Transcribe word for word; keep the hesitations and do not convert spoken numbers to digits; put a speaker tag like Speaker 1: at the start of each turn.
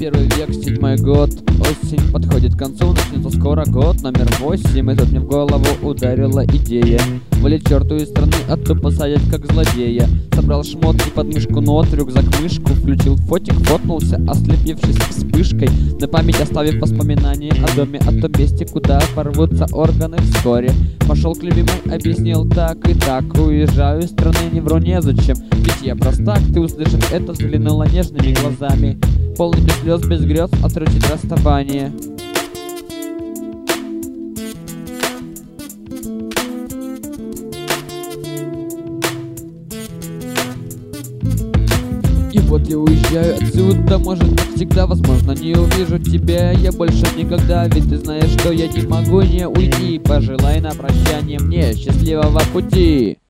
Speaker 1: первый век, седьмой год. Осень подходит к концу, начнется скоро год номер восемь. И тут мне в голову ударила идея валить черту из страны, а то посадят как злодея. Собрал шмотки под мышку, нот, рюкзак, мышку, включил фотик, фотнулся, ослепившись вспышкой, на память оставив воспоминания о доме, о том месте, куда порвутся органы вскоре. Пошел к любимой, объяснил так и так: уезжаю из страны, не вру, незачем, ведь я простак. Ты, услышав это, взглянула нежными глазами, полными слез, без грез, отручить расставание. И вот я уезжаю отсюда, может, навсегда, возможно, не увижу тебя я больше никогда. Ведь ты знаешь, что я не могу не уйти. Пожелай на прощание мне счастливого пути.